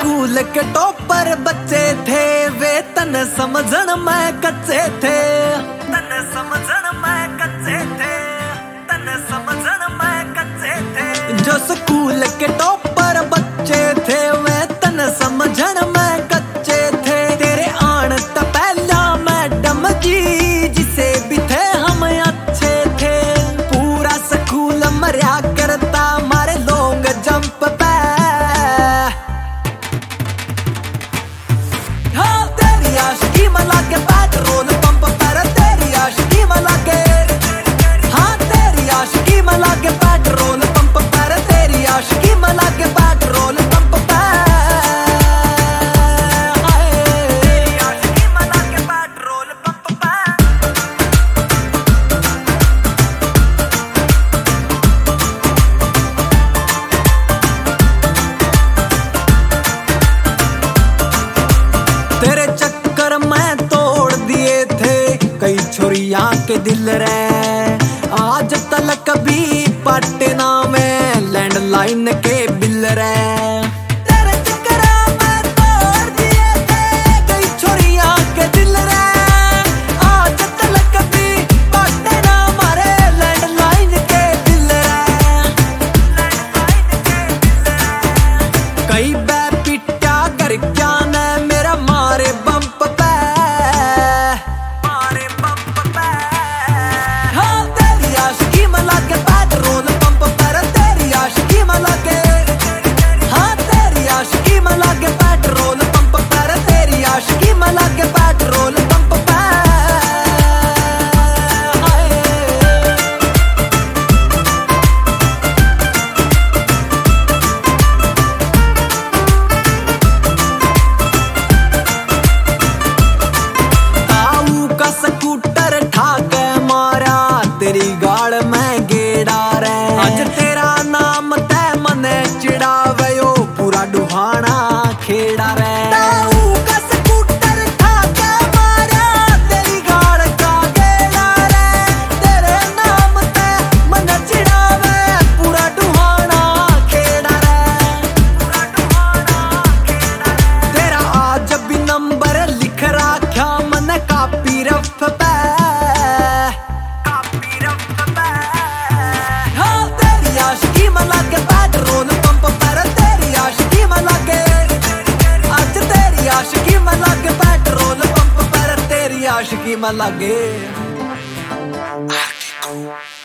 School के topper बच्चे थे वे, तन समझन में कच्चे थे, तन समझन में कच्चे थे, तन समझन में कच्चे थे। जो स्कूल के टॉपर बच्चे थे वे तन समझन में कच्चे थे। तेरे आन तो पहला मैडम जी जिसे भी थे हम अच्छे थे। पूरा स्कूल मरिया करता मारे लोग जंप पे। हाँ तेरी आशिकी मला के पेट्रोल पंप पर, तेरी आशिकी मला के, हाँ तेरी आशिकी मला के पेट्रोल पंप पर, तेरी आशिकी मला के पेट्रोल पंप पर, तेरी आशिकी मला के पेट्रोल पंप पर। तेरे चक्कर में तोड़ दिए थे कई छोरियां के दिल रे, आज तलक भी पटना में लैंडलाइन के बिल रे। तेरे चक्कर में तोड़ दिए थे कई छोरियां के दिल रे, आज तलक भी पटना मारे लैंडलाइन के बिल रे, लैंडलाइन के बिल रे। कई बै पिटा कर क्या ने मेरा मारे बम्प पे, मारे बम्प पे। हाँ तेरी आशिकी मला के पेट्रोल पंप पर, तेरी आशिकी मला के, हाँ तेरी आशिकी मला के पेट्रोल पंप पर, तेरी आशिकी मला के पेट्रोल पंप पर। स्कूटर ठाके मारा तेरी गाड़ में गेड़ा रे, आज तेरा नाम ते मने चिड़ावे यो पूरा डुहाना खेड़ा रे। ताऊ का स्कूटर ठाके मारा तेरी गाड़ का गेड़ा रे, तेरे नाम ते मने चिड़ावे पूरा डुहाना खेड़ा रे, पूरा डुहाना खेड़ा रे। तेरा आज भी नंबर लिख राख्या मने कापी रफ पे, कापी रफ पे। हाँ तेरी आशिकी मला के पेट्रोल पंप पर, तेरी आशिकी मला के, आज तेरी आशिकी मला के पेट्रोल पंप पर, तेरी आशिकी मला के।